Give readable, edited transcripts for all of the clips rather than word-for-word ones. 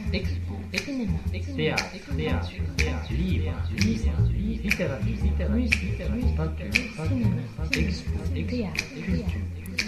expo, théâtre, livre, littérature, musique, peinture, expo, culture.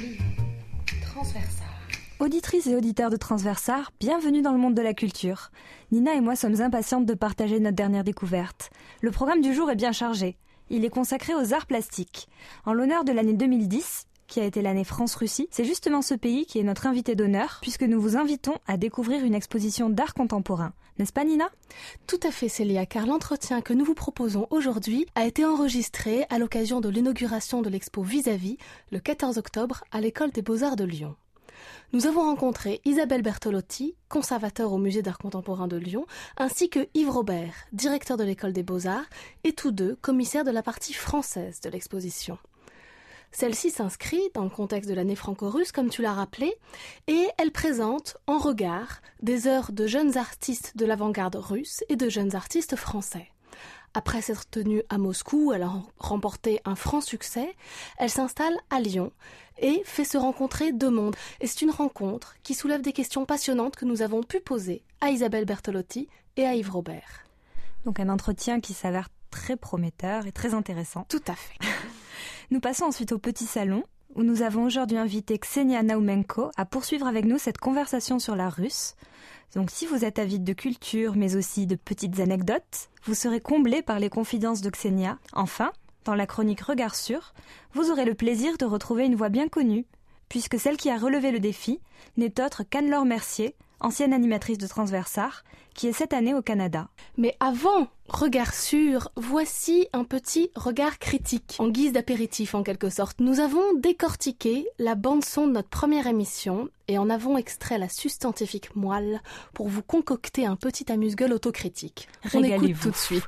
Transversar. Auditrices et auditeurs de Transversar, bienvenue dans le monde de la culture. Nina et moi sommes impatientes de partager notre dernière découverte. Le programme du jour est bien chargé. Il est consacré aux arts plastiques. En l'honneur de l'année 2010, qui a été l'année France-Russie, c'est justement ce pays qui est notre invité d'honneur, puisque nous vous invitons à découvrir une exposition d'art contemporain. N'est-ce pas, Nina ? Tout à fait, Célia, car l'entretien que nous vous proposons aujourd'hui a été enregistré à l'occasion de l'inauguration de l'expo Vis-à-vis, le 14 octobre, à l'École des Beaux-Arts de Lyon. Nous avons rencontré Isabelle Bertolotti, conservateur au Musée d'Art Contemporain de Lyon, ainsi que Yves Robert, directeur de l'École des Beaux-Arts, et tous deux commissaires de la partie française de l'exposition. Celle-ci s'inscrit dans le contexte de l'année franco-russe, comme tu l'as rappelé, et elle présente en regard des œuvres de jeunes artistes de l'avant-garde russe et de jeunes artistes français. Après s'être tenue à Moscou, elle a remporté un franc succès, elle s'installe à Lyon et fait se rencontrer deux mondes. Et c'est une rencontre qui soulève des questions passionnantes que nous avons pu poser à Isabelle Bertolotti et à Yves Robert. Donc un entretien qui s'avère très prometteur et très intéressant. Tout à fait. Nous passons ensuite au petit salon, où nous avons aujourd'hui invité Ksenia Naumenko à poursuivre avec nous cette conversation sur la Russe. Donc si vous êtes avide de culture, mais aussi de petites anecdotes, vous serez comblés par les confidences de Ksenia. Enfin, dans la chronique Regard sûr, vous aurez le plaisir de retrouver une voix bien connue, puisque celle qui a relevé le défi n'est autre qu'Anne-Laure Mercier, ancienne animatrice de Transversar, qui est cette année au Canada. Mais avant Regard sûr, voici un petit regard critique, en guise d'apéritif en quelque sorte. Nous avons décortiqué la bande-son de notre première émission et en avons extrait la substantifique moelle pour vous concocter un petit amuse-gueule autocritique. On écoute tout de suite.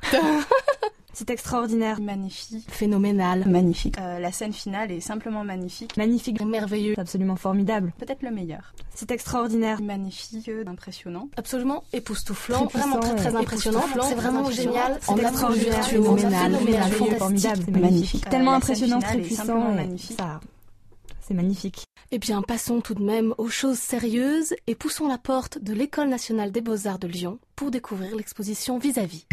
C'est extraordinaire. Magnifique. Phénoménal. Magnifique. La scène finale est simplement magnifique. Magnifique. Merveilleux. C'est absolument formidable. Peut-être le meilleur. C'est extraordinaire. Magnifique, impressionnant. Absolument époustouflant. Très vraiment puissant, très impressionnant. C'est vraiment génial. C'est extraordinaire. Phénoménal. Formidable. C'est magnifique. Tellement impressionnant, très puissant. Magnifique. Ça, c'est magnifique. Eh bien, passons tout de même aux choses sérieuses et poussons la porte de l'École nationale des beaux-arts de Lyon pour découvrir l'exposition Vis-à-vis.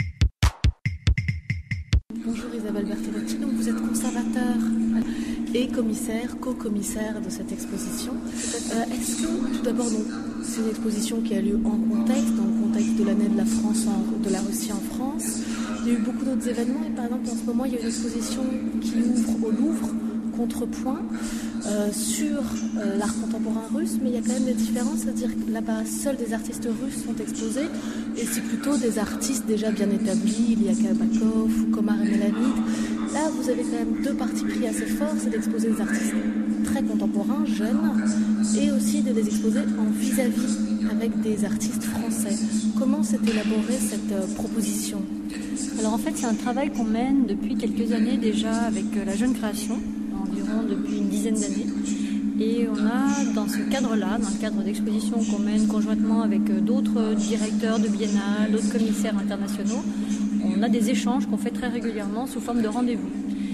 Bonjour Isabelle Bertolotti, donc vous êtes conservateur et commissaire, co-commissaire de cette exposition. Est-ce que, tout d'abord, donc, c'est une exposition qui a lieu en contexte, dans le contexte de l'année de la France, de la Russie en France. Il y a eu beaucoup d'autres événements et par exemple en ce moment il y a une exposition qui ouvre au Louvre, Contrepoint, sur l'art contemporain russe, mais il y a quand même des différences, c'est-à-dire que là-bas seuls des artistes russes sont exposés et c'est plutôt des artistes déjà bien établis, il y a Kabakov ou Komar et Melanid. Là vous avez quand même deux partis pris assez forts, c'est d'exposer des artistes très contemporains, jeunes, et aussi de les exposer en vis-à-vis avec des artistes français. Comment s'est élaborée cette proposition ? Alors en fait c'est un travail qu'on mène depuis quelques années déjà avec la Jeune Création, environ depuis une dizaine d'années. Et on a dans ce cadre-là, dans le cadre d'expositions qu'on mène conjointement avec d'autres directeurs de biennales, d'autres commissaires internationaux, on a des échanges qu'on fait très régulièrement sous forme de rendez-vous.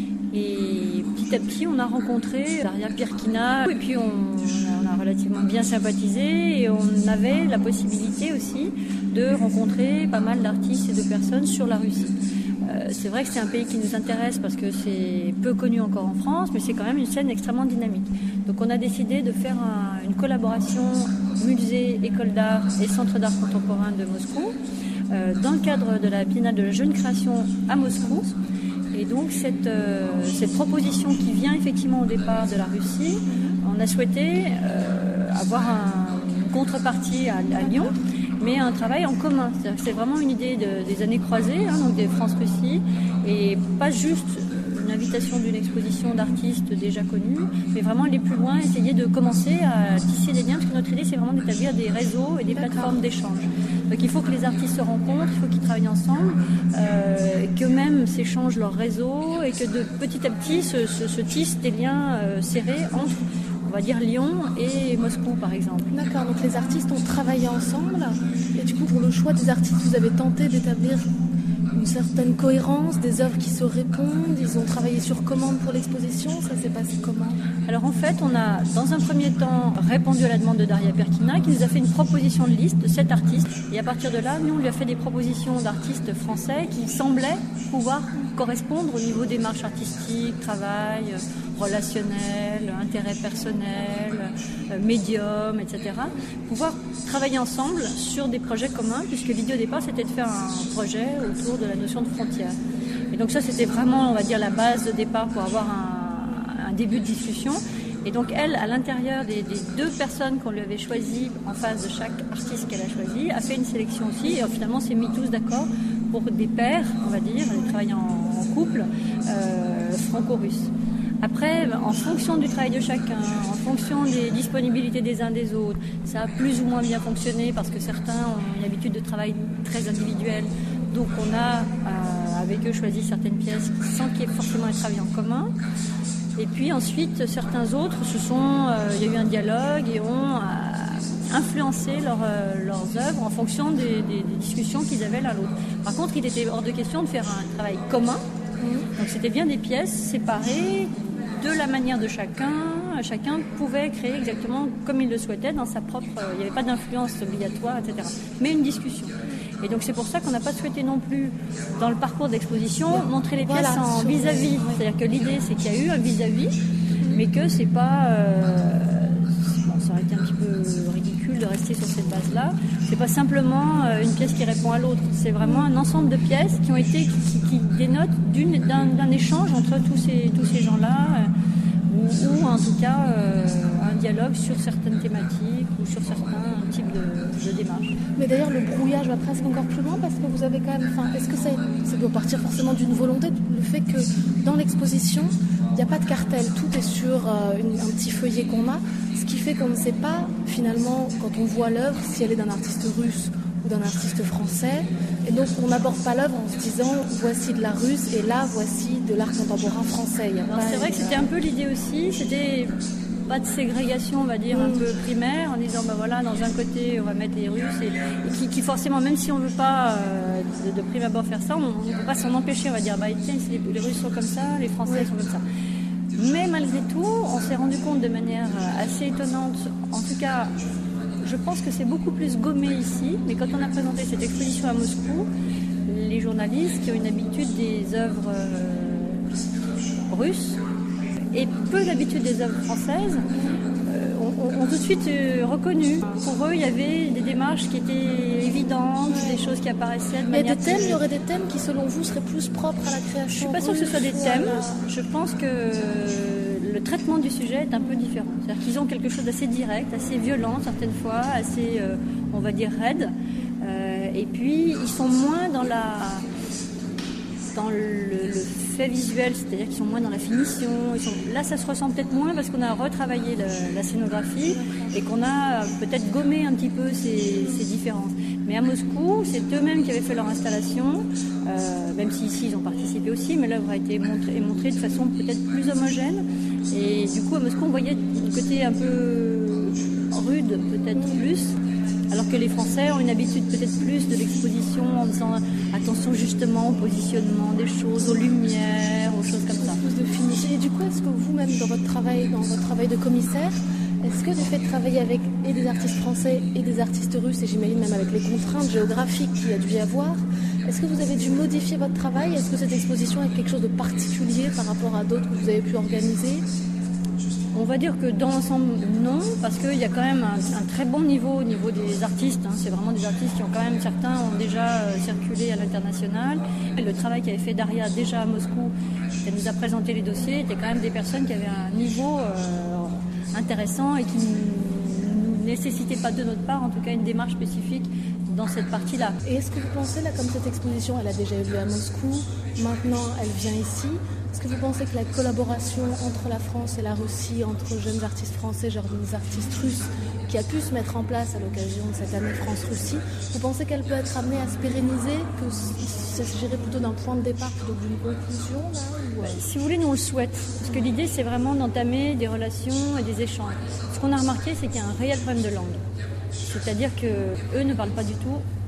Et petit à petit, on a rencontré Daria Pirkina et puis on a relativement bien sympathisé et on avait la possibilité aussi de rencontrer pas mal d'artistes et de personnes sur la Russie. C'est vrai que c'est un pays qui nous intéresse parce que c'est peu connu encore en France, mais c'est quand même une scène extrêmement dynamique. Donc on a décidé de faire une collaboration musée, école d'art et centre d'art contemporain de Moscou dans le cadre de la Biennale de la Jeune Création à Moscou. Et donc cette proposition qui vient effectivement au départ de la Russie, on a souhaité avoir une contrepartie à Lyon, mais un travail en commun. C'est vraiment une idée des années croisées, donc des France-Russie, et pas juste une invitation d'une exposition d'artistes déjà connus, mais vraiment aller plus loin, essayer de commencer à tisser des liens, parce que notre idée c'est vraiment d'établir des réseaux et des plateformes d'échange. Donc il faut que les artistes se rencontrent, il faut qu'ils travaillent ensemble, qu'eux-mêmes s'échangent leurs réseaux, et que de petit à petit se tissent des liens serrés entre, on va dire, Lyon et Moscou par exemple. D'accord, donc les artistes ont travaillé ensemble, et du coup pour le choix des artistes, vous avez tenté d'établir une une certaine cohérence, des œuvres qui se répondent. Ils ont travaillé sur commande pour l'exposition. Ça s'est passé comment? Alors en fait, on a dans un premier temps répondu à la demande de Daria Perkina qui nous a fait une proposition de liste de 7 artistes. Et à partir de là, nous, on lui a fait des propositions d'artistes français qui semblaient pouvoir correspondre au niveau démarche artistique, travail, relationnel, intérêt personnel, médium, etc. Pouvoir travailler ensemble sur des projets communs, puisque l'idée au départ, c'était de faire un projet autour de la notion de frontière. Et donc ça, c'était vraiment, on va dire, la base de départ pour avoir un début de discussion. Et donc elle, à l'intérieur des 2 personnes qu'on lui avait choisies en face de chaque artiste qu'elle a choisi, a fait une sélection aussi. Et finalement, s'est mis tous d'accord pour des pairs, on va dire, les travaillant en couple, franco-russes. Après, en fonction du travail de chacun, en fonction des disponibilités des uns des autres, ça a plus ou moins bien fonctionné parce que certains ont une habitude de travail très individuelle. Donc on a avec eux choisi certaines pièces sans qu'il y ait forcément un travail en commun. Et puis ensuite, certains autres il y a eu un dialogue et ont influencé leurs œuvres en fonction des discussions qu'ils avaient l'un l'autre. Par contre, il était hors de question de faire un travail commun. Donc c'était bien des pièces séparées de la manière de chacun. Chacun pouvait créer exactement comme il le souhaitait dans sa propre... il n'y avait pas d'influence obligatoire, etc. Mais une discussion. Et donc c'est pour ça qu'on n'a pas souhaité non plus, dans le parcours d'exposition, montrer les pièces en vis-à-vis. C'est-à-dire que l'idée, c'est qu'il y a eu un vis-à-vis, mais que c'est pas... ça aurait été un petit peu ridicule de rester sur cette base-là. C'est pas simplement une pièce qui répond à l'autre. C'est vraiment un ensemble de pièces qui dénotent d'un échange entre tous ces gens-là, ou en tout cas un dialogue sur certaines thématiques ou sur certains types de démarches. Mais d'ailleurs, le brouillage va presque encore plus loin parce que vous avez quand même... est-ce que ça doit partir forcément d'une volonté, le fait que dans l'exposition, il n'y a pas de cartel, tout est sur un petit feuillet qu'on a, ce qui fait qu'on ne sait pas, finalement, quand on voit l'œuvre, si elle est d'un artiste russe ou d'un artiste français. Et donc, on n'aborde pas l'œuvre en se disant, voici de l'art russe, et là, voici de l'art contemporain français. C'est vrai que c'était un peu l'idée aussi, c'était pas de ségrégation, on va dire, un peu primaire, en disant, voilà, dans un côté, on va mettre les Russes, et qui forcément, même si on ne veut pas de prime abord faire ça, on ne peut pas s'en empêcher, on va dire, tiens, les Russes sont comme ça, les Français sont comme ça. Mais malgré tout, on s'est rendu compte de manière assez étonnante, en tout cas, je pense que c'est beaucoup plus gommé ici, mais quand on a présenté cette exposition à Moscou, les journalistes qui ont une habitude des œuvres russes et peu d'habitude des œuvres françaises ont tout de suite reconnu. Pour eux, il y avait des démarches qui étaient évidentes, des choses qui apparaissaient de manière... Il y aurait des thèmes qui, selon vous, seraient plus propres à la création. Je ne suis pas sûre que ce soit des thèmes. Je pense que le traitement du sujet est un peu différent. C'est-à-dire qu'ils ont quelque chose d'assez direct, assez violent certaines fois, assez, on va dire, raide. Et puis, ils sont moins dans le fait visuel, c'est-à-dire qu'ils sont moins dans la finition. Là, ça se ressent peut-être moins parce qu'on a retravaillé la scénographie et qu'on a peut-être gommé un petit peu ces différences. Mais à Moscou, c'est eux-mêmes qui avaient fait leur installation, même si ici ils ont participé aussi, mais l'œuvre a été montrée de façon peut-être plus homogène. Et du coup, à Moscou, on voyait le côté un peu rude, peut-être plus. Alors que les Français ont une habitude peut-être plus de l'exposition en disant attention justement au positionnement des choses, aux lumières, aux choses comme ça. Plus de finition. Et du coup, est-ce que vous-même, dans votre travail de commissaire, est-ce que le fait de travailler avec et des artistes français et des artistes russes, et j'imagine même avec les contraintes géographiques qu'il y a dû y avoir, est-ce que vous avez dû modifier votre travail? Est-ce que cette exposition est quelque chose de particulier par rapport à d'autres que vous avez pu organiser? On va dire que dans l'ensemble, non, parce qu'il y a quand même un très bon niveau au niveau des artistes. C'est vraiment des artistes qui ont quand même, certains ont déjà circulé à l'international. Le travail qu'avait fait Daria déjà à Moscou, elle nous a présenté les dossiers, étaient quand même des personnes qui avaient un niveau intéressant et qui ne nécessitaient pas de notre part, en tout cas, une démarche spécifique dans cette partie-là. Et est-ce que vous pensez, là, comme cette exposition, elle a déjà eu lieu à Moscou, maintenant elle vient ici, est-ce que vous pensez que la collaboration entre la France et la Russie, entre jeunes artistes français, jeunes artistes russes, qui a pu se mettre en place à l'occasion de cette année France-Russie, vous pensez qu'elle peut être amenée à se pérenniser, que ça s'agirait plutôt d'un point de départ plutôt que d'une conclusion là, ou... Si vous voulez, nous on le souhaite, parce que l'idée c'est vraiment d'entamer des relations et des échanges. Ce qu'on a remarqué, c'est qu'il y a un réel problème de langue. C'est-à-dire qu'eux ne parlent pas du tout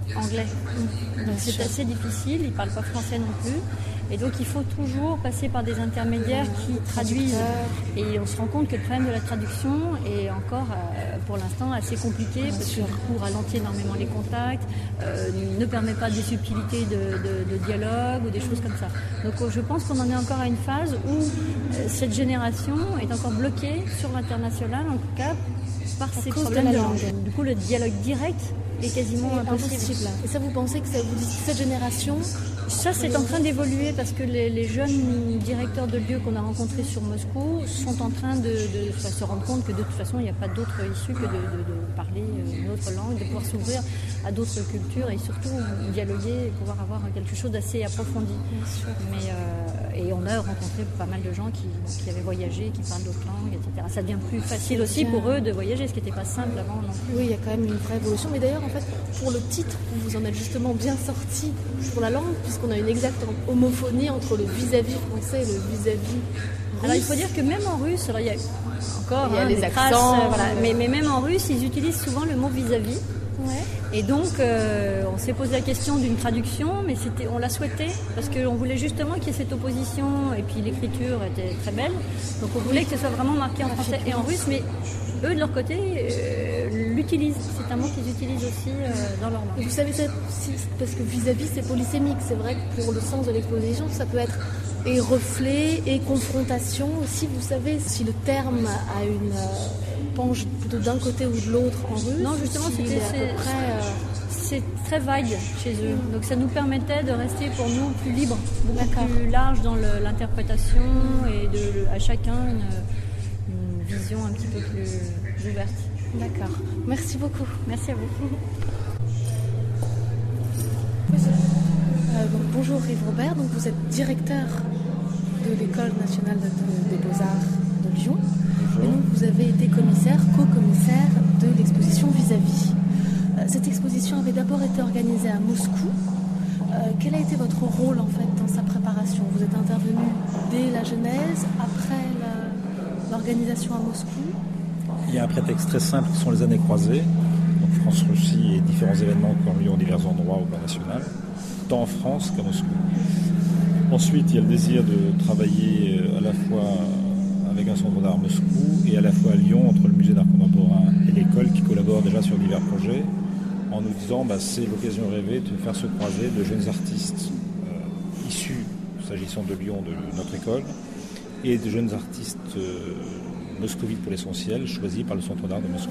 anglais. Donc c'est assez difficile, ils ne parlent pas français non plus. Et donc il faut toujours passer par des intermédiaires qui traduisent. Et on se rend compte que le problème de la traduction est encore pour l'instant assez compliqué parce que du coup ralentit énormément les contacts, ne permet pas des subtilités de dialogue ou des choses comme ça. Donc je pense qu'on en est encore à une phase où cette génération est encore bloquée sur l'international, en tout cas par ces problèmes de langue. Du coup le dialogue direct est quasiment impossible. Et ça, vous pensez que vous dites cette génération? Ça, c'est en train d'évoluer parce que les jeunes directeurs de lieux qu'on a rencontrés sur Moscou sont en train de se rendre compte que de toute façon, il n'y a pas d'autre issue que de parler une autre langue, de pouvoir s'ouvrir à d'autres cultures et surtout dialoguer et pouvoir avoir quelque chose d'assez approfondi. Et on a rencontré pas mal de gens qui avaient voyagé, qui parlent d'autres langues, etc. Ça devient plus facile aussi pour eux de voyager, ce qui n'était pas simple avant non plus. Oui, il y a quand même une vraie évolution. Mais d'ailleurs, en fait, pour le titre, vous en êtes justement bien sorti pour la langue, puisqu'on a une exacte homophonie entre le vis-à-vis français et le vis-à-vis russe. Alors il faut dire que même en russe, alors il y a encore les des accents, traces, voilà. mais même en russe, ils utilisent souvent le mot vis-à-vis. Ouais. Et donc, on s'est posé la question d'une traduction, mais on l'a souhaité parce qu'on voulait justement qu'il y ait cette opposition, et puis l'écriture était très belle. Donc on voulait que ce soit vraiment marqué en français et en russe, mais eux, de leur côté, l'utilisent. C'est un mot qu'ils utilisent aussi dans leur langue. Et vous savez ça aussi, parce que vis-à-vis, c'est polysémique. C'est vrai que pour le sens de l'exposition, ça peut être et reflet et confrontation aussi. Vous savez si le terme a une penche plutôt d'un côté ou de l'autre en russe? Non, justement, c'est très vague chez eux. Donc ça nous permettait de rester pour nous plus libres, beaucoup plus large dans l'interprétation et à chacun une vision un petit peu plus ouverte. D'accord. Merci beaucoup. Merci à vous. Donc, bonjour Yves Robert, donc vous êtes directeur de l'École nationale des beaux-arts de Lyon. Bonjour. Et donc vous avez été co-commissaire de l'exposition Vis-à-vis. Cette exposition avait d'abord été organisée à Moscou. Quel a été votre rôle en fait dans sa préparation? Vous êtes intervenu dès la genèse, après l'organisation à Moscou? Il y a un prétexte très simple qui sont les années croisées, donc France-Russie et différents événements qui ont lieu en divers endroits au plan national, tant en France qu'à Moscou. Ensuite, il y a le désir de travailler à la fois avec un centre d'art à Moscou et à la fois à Lyon entre le musée d'art contemporain et l'école qui collaborent déjà sur divers projets en nous disant c'est l'occasion rêvée de faire se croiser de jeunes artistes issus, s'agissant de Lyon, de notre école, et de jeunes artistes moscovites pour l'essentiel, choisis par le centre d'art de Moscou.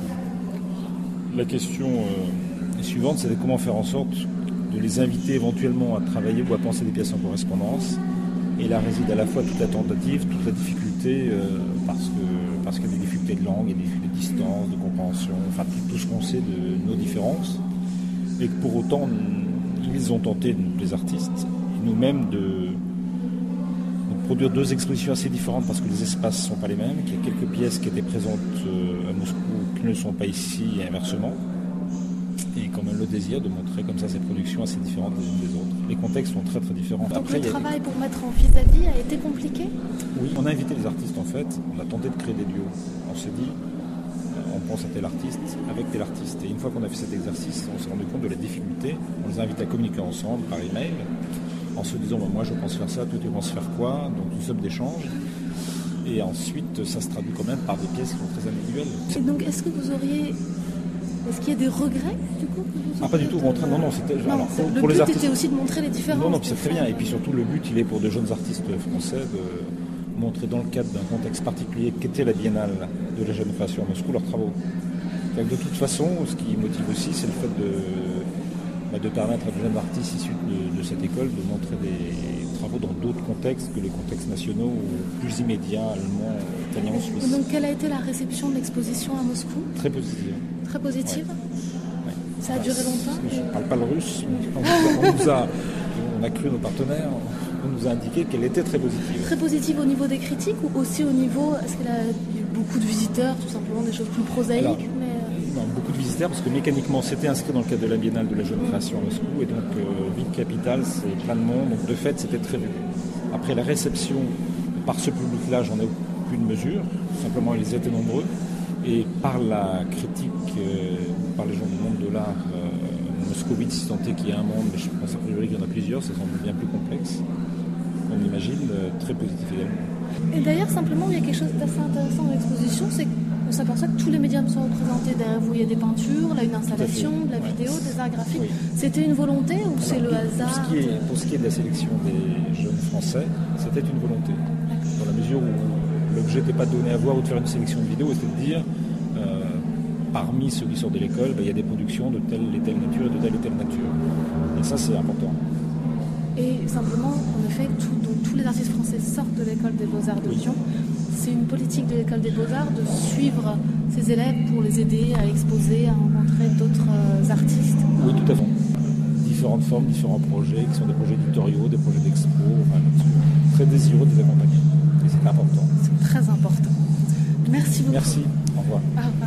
La question suivante, c'est de comment faire en sorte de les inviter éventuellement à travailler ou à penser des pièces en correspondance. Et là réside à la fois toute la tentative, toute la difficulté, parce qu'il y a des difficultés de langue, il y a des difficultés de distance, de compréhension, enfin tout ce qu'on sait de nos différences. Et que pour autant, ils ont tenté, les artistes, et nous-mêmes, de produire deux expositions assez différentes parce que les espaces ne sont pas les mêmes, qu'il y a quelques pièces qui étaient présentes à Moscou qui ne sont pas ici et inversement. Et quand même le désir de montrer comme ça ces productions assez différentes les unes des autres. Les contextes sont très très différents. Donc le travail pour mettre en vis-à-vis a été compliqué? Oui, on a invité les artistes en fait, on a tenté de créer des duos. On s'est dit, on pense à tel artiste avec tel artiste. Et une fois qu'on a fait cet exercice, on s'est rendu compte de la difficulté. On les a invités à communiquer ensemble par email, en se disant moi je pense faire ça, toi tu penses faire quoi, donc une sorte d'échange. Et ensuite ça se traduit quand même par des pièces qui sont très individuelles. Et donc est-ce qu'il y a des regrets du coup? Pas du tout, non, c'était... Alors, le but était aussi de montrer les différences. Non, c'est très bien, et puis surtout le but il est pour de jeunes artistes français de montrer dans le cadre d'un contexte particulier qu'était la Biennale de la jeune création à Moscou leurs travaux. Donc, de toute façon, ce qui motive aussi, c'est le fait de permettre à de jeunes artistes issus de cette école de montrer des travaux dans d'autres contextes que les contextes nationaux ou plus immédiats, allemands, italiens ou suisses. Donc quelle a été la réception de l'exposition à Moscou? Très positive. Très positive? Ouais. Ça a duré longtemps? Je ne parle pas le russe, on a cru nos partenaires, on nous a indiqué qu'elle était très positive. Très positive au niveau des critiques ou aussi au niveau, est-ce qu'il y a eu beaucoup de visiteurs, tout simplement des choses plus prosaïques? Alors, non, beaucoup de visiteurs parce que mécaniquement c'était inscrit dans le cadre de la Biennale de la jeune création à Moscou et donc ville capitale, c'est plein de monde, donc de fait c'était très vu. Après la réception par ce public-là, j'en ai aucune mesure, simplement ils étaient nombreux Et par la critique, par les gens du monde de l'art moscovite, si tant est qu'il y a un monde, mais je pense a priori qu'il y en a plusieurs, ça semble bien plus complexe qu'on imagine, très positif également. Et d'ailleurs, simplement, il y a quelque chose d'assez intéressant dans l'exposition, c'est qu'on s'aperçoit que tous les médiums sont représentés. Derrière vous, il y a des peintures, là, une installation, de la vidéo, des arts graphiques. Oui. C'était une volonté ou c'est le hasard Pour ce qui est de la sélection des jeunes Français, c'était une volonté. Dans la mesure où l'objet n'était pas donné à voir ou de faire une sélection de vidéos, c'était de dire, parmi ceux qui sortent de l'école, il y a des productions de telle et telle nature et de telle et telle nature. Et ça, c'est important. Et simplement, en effet, tous les artistes français sortent de l'école des Beaux-Arts de Lyon. C'est une politique de l'école des Beaux-Arts de suivre ses élèves pour les aider à exposer, à rencontrer d'autres artistes. Oui, tout à fait. Différentes formes, différents projets, qui sont des projets éditoriaux, des projets d'expo, très désireux de les accompagner. Et c'est important. C'est très important. Merci beaucoup. Merci. Au revoir. Au revoir.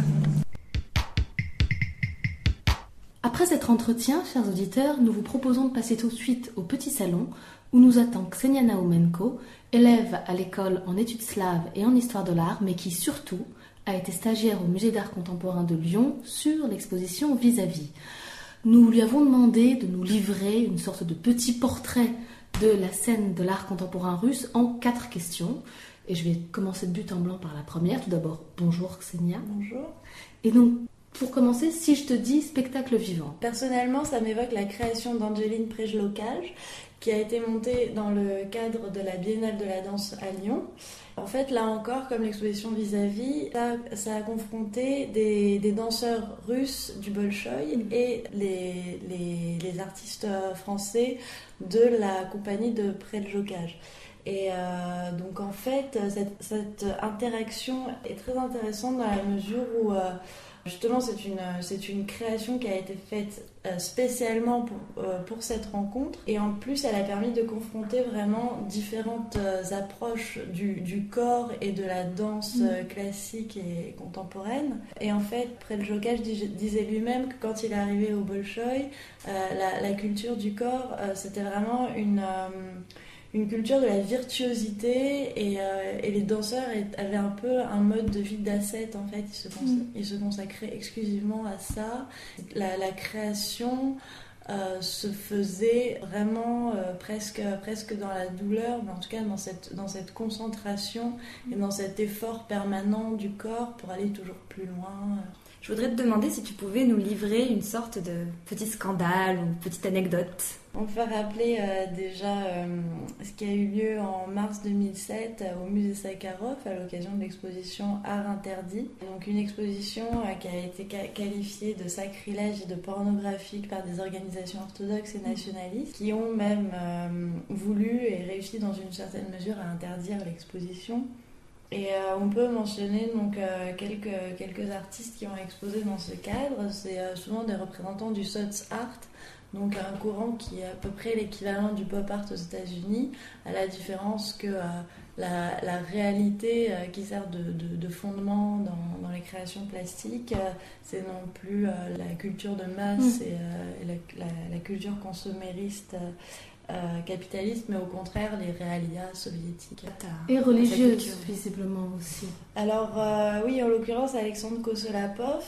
Après cet entretien, chers auditeurs, nous vous proposons de passer tout de suite au petit salon où nous attend Ksenia Naumenko, élève à l'école en études slaves et en histoire de l'art, mais qui surtout a été stagiaire au Musée d'art contemporain de Lyon sur l'exposition Vis-à-vis. Nous lui avons demandé de nous livrer une sorte de petit portrait de la scène de l'art contemporain russe en 4 questions. Et je vais commencer de but en blanc par la première. Tout d'abord, bonjour Ksenia. Bonjour. Et donc, pour commencer, si je te dis spectacle vivant. Personnellement, ça m'évoque la création d'Angeline Prejlocaj, qui a été montée dans le cadre de la Biennale de la danse à Lyon. En fait, là encore, comme l'exposition Vis-à-vis, ça a confronté des danseurs russes du Bolchoï et les artistes français de la compagnie de Prejlocaj. Et donc en fait, cette interaction est très intéressante dans la mesure où justement c'est une création qui a été faite spécialement pour cette rencontre. Et en plus, elle a permis de confronter vraiment différentes approches du corps et de la danse classique et contemporaine. Et en fait, Prejlocaj disait lui-même que quand il est arrivé au Bolchoï, la culture du corps, c'était vraiment une culture de la virtuosité et les danseurs avaient un peu un mode de vie d'ascète en fait, ils se consacraient exclusivement à ça. La création se faisait vraiment presque dans la douleur, mais en tout cas dans cette concentration et dans cet effort permanent du corps pour aller toujours plus loin. Je voudrais te demander si tu pouvais nous livrer une sorte de petit scandale ou petite anecdote. On peut rappeler déjà ce qui a eu lieu en mars 2007 au musée Sakharov à l'occasion de l'exposition Art Interdit. Donc une exposition qui a été qualifiée de sacrilège et de pornographique par des organisations orthodoxes et nationalistes qui ont même voulu et réussi dans une certaine mesure à interdire l'exposition. Et on peut mentionner donc quelques artistes qui ont exposé dans ce cadre. C'est souvent des représentants du Sots Art, donc un courant qui est à peu près l'équivalent du pop art aux États-Unis, à la différence que la réalité qui sert de fondement dans les créations plastiques, c'est non plus la culture de masse et la culture consommériste capitaliste, mais au contraire les réalias soviétiques. Et religieuse, visiblement aussi. Alors oui, en l'occurrence, Alexandre Kosolapov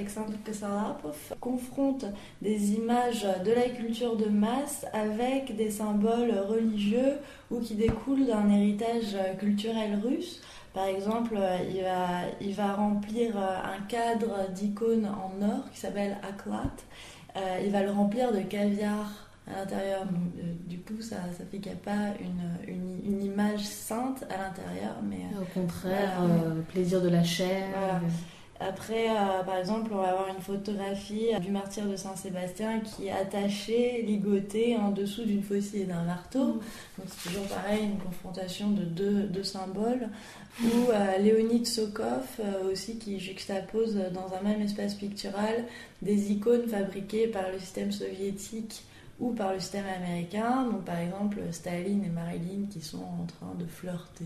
confronte des images de la culture de masse avec des symboles religieux ou qui découlent d'un héritage culturel russe. Par exemple, il va remplir un cadre d'icônes en or qui s'appelle Aklat. Il va le remplir de caviar à l'intérieur, donc, du coup ça fait qu'il n'y a pas une image sainte à l'intérieur, mais au contraire, plaisir de la chair. Voilà. Après, par exemple, on va avoir une photographie du martyr de Saint-Sébastien qui est attaché, ligoté en dessous d'une faucille et d'un marteau. Donc c'est toujours pareil, une confrontation de deux symboles. Ou Léonid Sokov aussi qui juxtapose dans un même espace pictural des icônes fabriquées par le système soviétique ou par le système américain, donc par exemple Staline et Marilyn qui sont en train de flirter.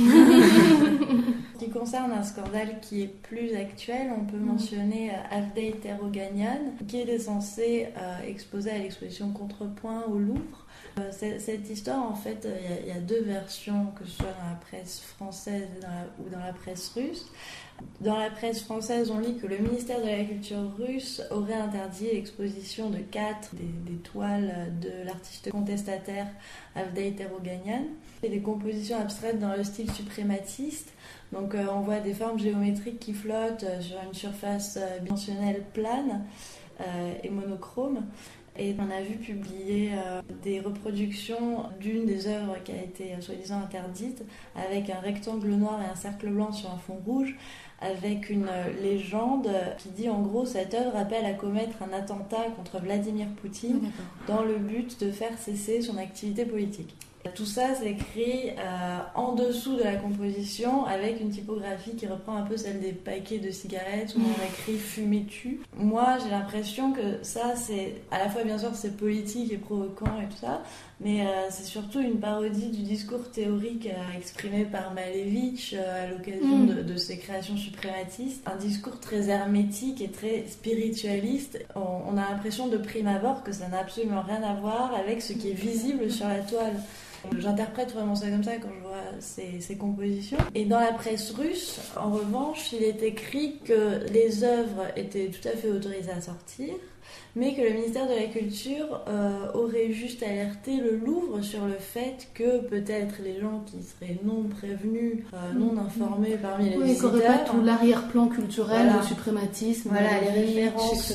En ce qui concerne un scandale qui est plus actuel, on peut mentionner Avdei Teroganian, qui est censé exposer à l'exposition Contrepoint au Louvre. Cette histoire, en fait, il y a deux versions, que ce soit dans la presse française ou dans la presse russe. Dans la presse française, on lit que le ministère de la Culture russe aurait interdit l'exposition de 4 des toiles de l'artiste contestataire Avdei Teroganian. C'est des compositions abstraites dans le style suprématiste. Donc on voit des formes géométriques qui flottent sur une surface bidimensionnelle plane et monochrome. Et on a vu publier des reproductions d'une des œuvres qui a été soi-disant interdite, avec un rectangle noir et un cercle blanc sur un fond rouge, avec une légende qui dit en gros cette œuvre appelle à commettre un attentat contre Vladimir Poutine dans le but de faire cesser son activité politique. Tout ça, c'est écrit en dessous de la composition avec une typographie qui reprend un peu celle des paquets de cigarettes où on écrit « fumez tu ». Moi, j'ai l'impression que ça, c'est à la fois, bien sûr, c'est politique et provoquant et tout ça, mais c'est surtout une parodie du discours théorique exprimé par Malevich à l'occasion de ses créations suprématistes. Un discours très hermétique et très spiritualiste. On a l'impression de prime abord que ça n'a absolument rien à voir avec ce qui est visible sur la toile. J'interprète vraiment ça comme ça quand je vois ces compositions. Et dans la presse russe, en revanche, il est écrit que les œuvres étaient tout à fait autorisées à sortir, mais que le ministère de la Culture aurait juste alerté le Louvre sur le fait que peut-être les gens qui seraient non prévenus, non informés parmi les visiteurs... Oui, pas tout l'arrière-plan culturel, le suprématisme, les références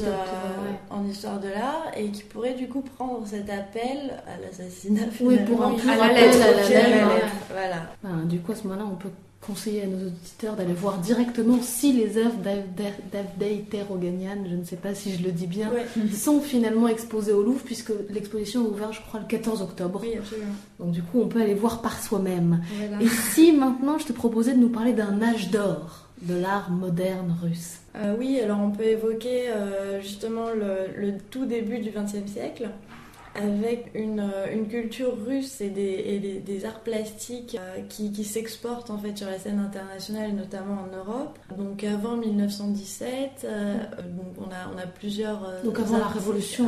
en histoire de l'art, et qui pourraient du coup prendre cet appel à l'assassinat finalement. Oui, pour un pur à appel à la lettre. Voilà. Du coup, à ce moment-là, on peut conseiller à nos auditeurs d'aller voir directement si les œuvres d'Avdei Teroganian, je ne sais pas si je le dis bien, sont finalement exposées au Louvre, puisque l'exposition est ouverte, je crois, le 14 octobre. Oui, absolument. Donc du coup, on peut aller voir par soi-même. Voilà. Et si maintenant, je te proposais de nous parler d'un âge d'or de l'art moderne russe? Oui, alors on peut évoquer justement le tout début du XXe siècle, avec une culture russe et des arts plastiques qui s'exportent en fait sur la scène internationale, notamment en Europe. Donc avant 1917, donc on a plusieurs... donc avant la Révolution,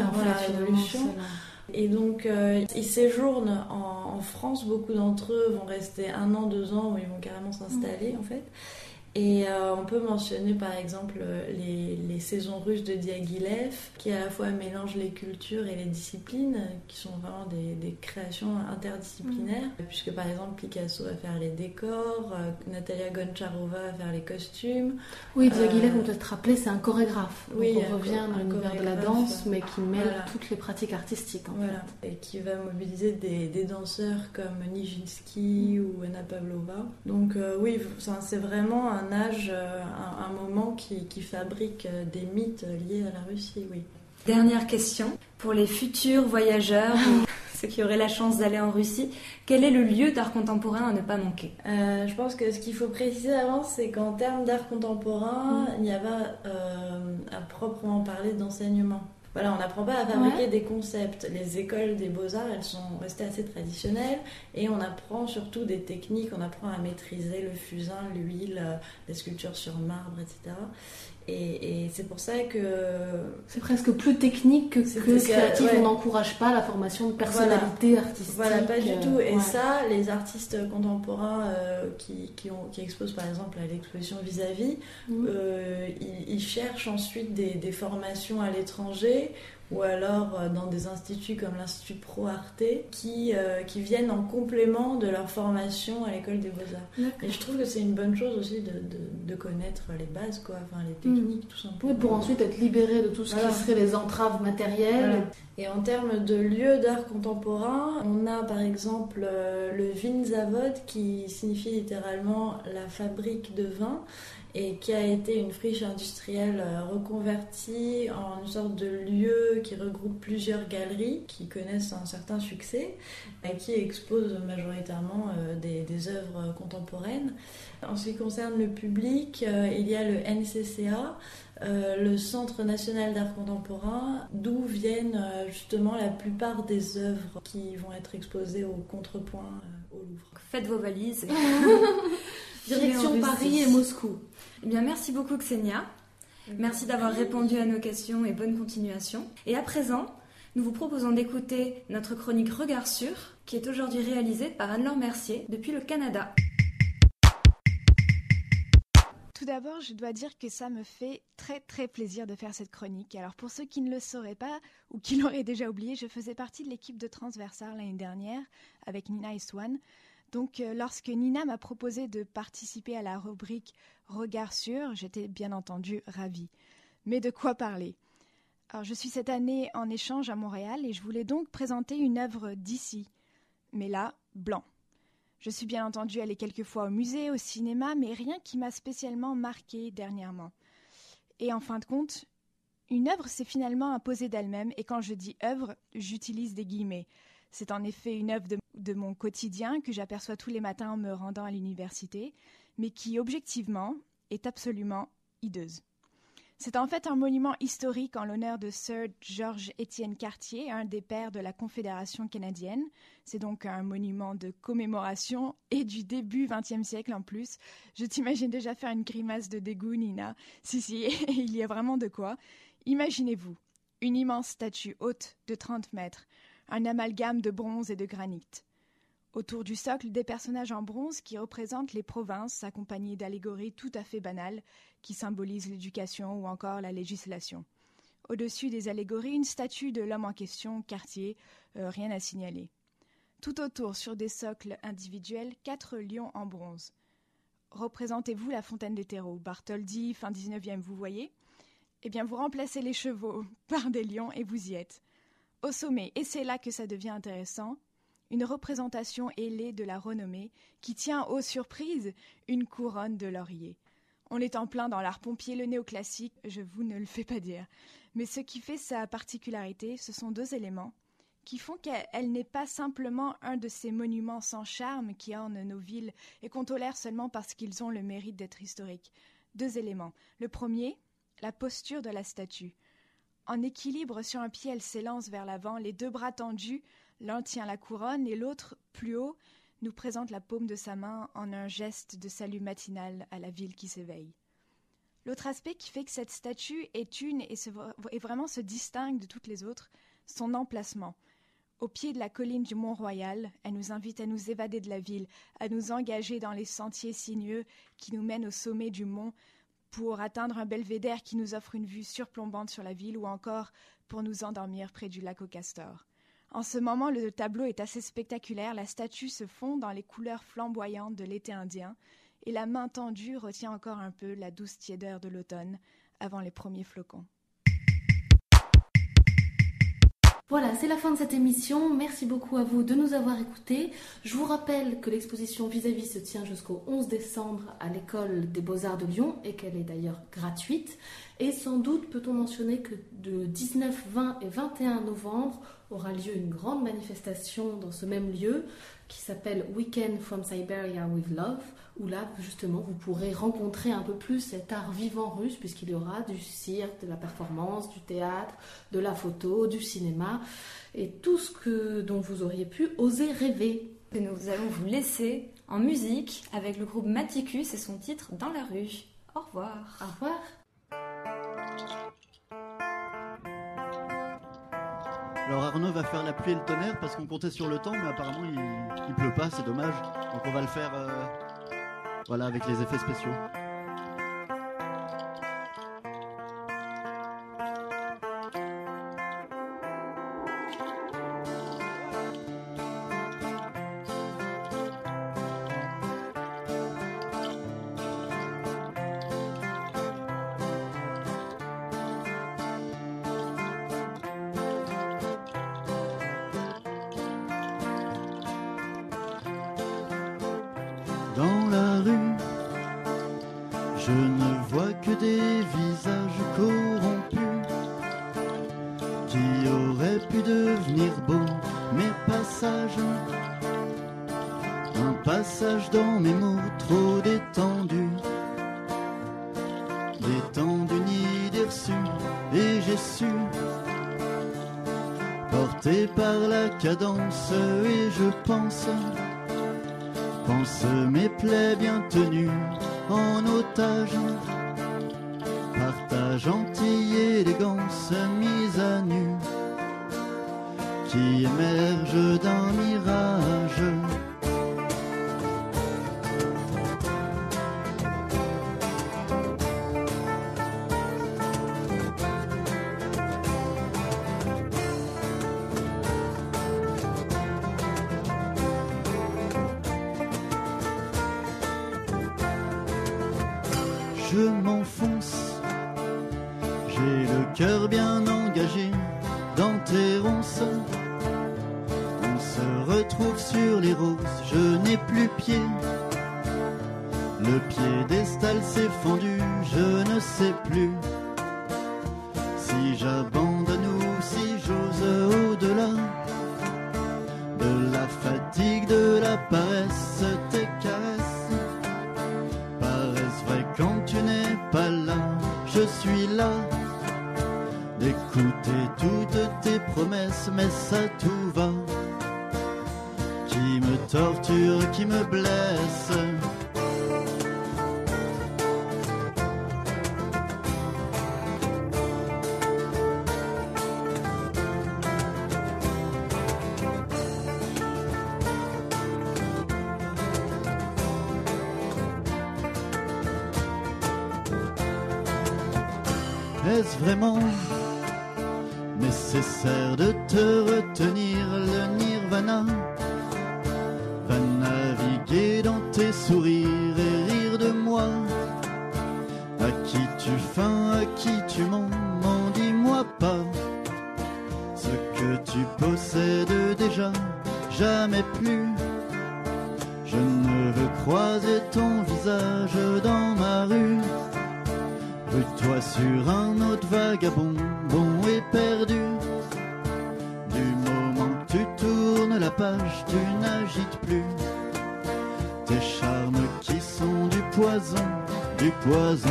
Et donc ils séjournent en France, beaucoup d'entre eux vont rester 1 an, 2 ans, où ils vont carrément s'installer en fait. Et on peut mentionner par exemple les saisons russes de Diaghilev, qui à la fois mélangent les cultures et les disciplines, qui sont vraiment des créations interdisciplinaires, puisque par exemple Picasso va faire les décors, Natalia Goncharova va faire les costumes. Oui, Diaghilev, on peut se rappeler, c'est un chorégraphe. Donc oui, on revient dans l'univers de la danse, mais qui mêle toutes les pratiques artistiques. En fait. Et qui va mobiliser des danseurs comme Nijinsky ou Anna Pavlova. Donc oui, c'est vraiment un âge, un moment qui fabrique des mythes liés à la Russie, oui. Dernière question, pour les futurs voyageurs, ou ceux qui auraient la chance d'aller en Russie, quel est le lieu d'art contemporain à ne pas manquer? Je pense que ce qu'il faut préciser avant, c'est qu'en termes d'art contemporain, il n'y a pas à proprement parler d'enseignement. Voilà, on n'apprend pas à fabriquer des concepts. Les écoles des beaux-arts, elles sont restées assez traditionnelles et on apprend surtout des techniques, on apprend à maîtriser le fusain, l'huile, la sculpture sur marbre, etc. Et c'est pour ça que... C'est presque plus technique que créatif. On n'encourage pas la formation de personnalité artistique. Voilà, pas du tout. Et ça, les artistes contemporains qui exposent par exemple à l'exposition Vis-à-vis, ils cherchent ensuite des formations à l'étranger ou alors dans des instituts comme l'Institut Pro Arte qui viennent en complément de leur formation à l'école des Beaux-Arts. Et je trouve que c'est une bonne chose aussi de connaître les bases, quoi, enfin les techniques, tout simplement. Oui, pour ensuite être libéré de tout ce qui serait les entraves matérielles. Voilà. Et en termes de lieux d'art contemporain, on a par exemple le Vinzavod qui signifie littéralement la fabrique de vin et qui a été une friche industrielle reconvertie en une sorte de lieu qui regroupe plusieurs galeries qui connaissent un certain succès et qui exposent majoritairement des œuvres contemporaines. En ce qui concerne le public, il y a le NCCA, le Centre national d'art contemporain, d'où viennent justement la plupart des œuvres qui vont être exposées au Contrepoint au Louvre. Faites vos valises. Direction Paris et Moscou. Eh bien, merci beaucoup Ksenia. Merci d'avoir répondu à nos questions et bonne continuation. Et à présent, nous vous proposons d'écouter notre chronique Regard Sûr, qui est aujourd'hui réalisée par Anne-Laure Mercier depuis le Canada. Tout d'abord, je dois dire que ça me fait très très plaisir de faire cette chronique. Alors pour ceux qui ne le sauraient pas ou qui l'auraient déjà oublié, je faisais partie de l'équipe de Transversar l'année dernière avec Nina et Swan. Donc lorsque Nina m'a proposé de participer à la rubrique Regard sur, j'étais bien entendu ravie. Mais de quoi parler ? Alors je suis cette année en échange à Montréal et je voulais donc présenter une œuvre d'ici. Mais là, blanc. Je suis bien entendu allée quelques fois au musée, au cinéma, mais rien qui m'a spécialement marquée dernièrement. Et en fin de compte, une œuvre s'est finalement imposée d'elle-même, et quand je dis œuvre, j'utilise des guillemets. C'est en effet une œuvre de mon quotidien que j'aperçois tous les matins en me rendant à l'université, mais qui, objectivement, est absolument hideuse. C'est en fait un monument historique en l'honneur de Sir Georges-Étienne Cartier, un des pères de la Confédération canadienne. C'est donc un monument de commémoration et du début XXe siècle en plus. Je t'imagine déjà faire une grimace de dégoût, Nina. Si, il y a vraiment de quoi. Imaginez-vous, une immense statue haute de 30 mètres, un amalgame de bronze et de granit. Autour du socle, des personnages en bronze qui représentent les provinces, accompagnés d'allégories tout à fait banales qui symbolisent l'éducation ou encore la législation. Au-dessus des allégories, une statue de l'homme en question, Cartier, rien à signaler. Tout autour, sur des socles individuels, 4 lions en bronze. Représentez-vous la fontaine des terreaux, Bartholdi, fin 19e, vous voyez ? Eh bien, vous remplacez les chevaux par des lions et vous y êtes. Au sommet, et c'est là que ça devient intéressant, une représentation ailée de la renommée qui tient aux surprises une couronne de laurier. On est en plein dans l'art pompier, le néoclassique, je vous ne le fais pas dire. Mais ce qui fait sa particularité, ce sont 2 éléments qui font qu'elle n'est pas simplement un de ces monuments sans charme qui ornent nos villes et qu'on tolère seulement parce qu'ils ont le mérite d'être historiques. 2 éléments. Le premier, la posture de la statue. En équilibre sur un pied, elle s'élance vers l'avant, les 2 bras tendus. L'un tient la couronne et l'autre, plus haut, nous présente la paume de sa main en un geste de salut matinal à la ville qui s'éveille. L'autre aspect qui fait que cette statue est une et vraiment se distingue de toutes les autres, son emplacement. Au pied de la colline du Mont-Royal, elle nous invite à nous évader de la ville, à nous engager dans les sentiers sinueux qui nous mènent au sommet du mont pour atteindre un belvédère qui nous offre une vue surplombante sur la ville ou encore pour nous endormir près du lac aux castors. En ce moment, le tableau est assez spectaculaire. La statue se fond dans les couleurs flamboyantes de l'été indien et la main tendue retient encore un peu la douce tiédeur de l'automne avant les premiers flocons. Voilà, c'est la fin de cette émission. Merci beaucoup à vous de nous avoir écoutés. Je vous rappelle que l'exposition Vis-à-vis se tient jusqu'au 11 décembre à l'École des Beaux-Arts de Lyon et qu'elle est d'ailleurs gratuite. Et sans doute peut-on mentionner que de 19, 20 et 21 novembre aura lieu une grande manifestation dans ce même lieu qui s'appelle Weekend from Siberia with Love, où là justement vous pourrez rencontrer un peu plus cet art vivant russe puisqu'il y aura du cirque, de la performance, du théâtre, de la photo, du cinéma et tout ce dont vous auriez pu oser rêver. Et nous allons vous laisser en musique avec le groupe Maticus et son titre Dans la rue. Au revoir. Au revoir. Alors Arnaud va faire la pluie et le tonnerre parce qu'on comptait sur le temps, mais apparemment il pleut pas, c'est dommage. Donc on va le faire voilà, avec les effets spéciaux. Dans la rue, je ne vois que des visages corrompus qui auraient pu devenir beaux, mes passages. Un passage dans mes mots trop détendus, détendu ni d'idées reçues, et j'ai su, porté par la cadence, et je pense mes plaies bien tenues en otage par ta gentille élégance mise à nu qui émerge d'un mirage. je m'enfonce. J'ai le cœur bien engagé dans tes ronces. On se retrouve sur les roses, je n'ai plus pied. Le piédestal s'est fendu, je ne sais plus si j'abandonne ou si j'ose au-delà de la fatigue, de la paresse. Tes caresses paraissent vraies quand tu n'es pas là. Je suis là d'écouter toutes tes promesses, mais ça tout va, qui me torture, qui me blesse. Est-ce vraiment nécessaire de te retenir? Le nirvana va naviguer dans tes sourires et rire de moi. À qui tu feins, à qui tu mens, m'en dis-moi pas ce que tu possèdes déjà, jamais plus. Je ne veux croiser ton visage dans ma rue. Toi sur un autre vagabond, bon et perdu. Du moment que tu tournes la page, tu n'agites plus tes charmes qui sont du poison, du poison.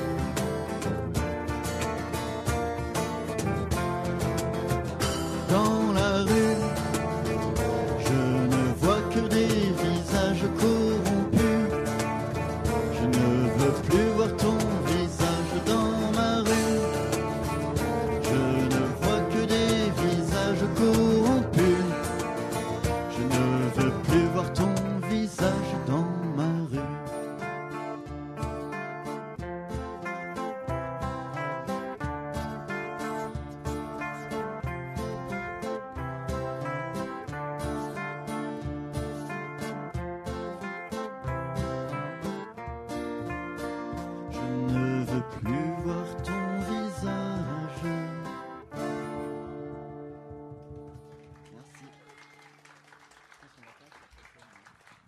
Dans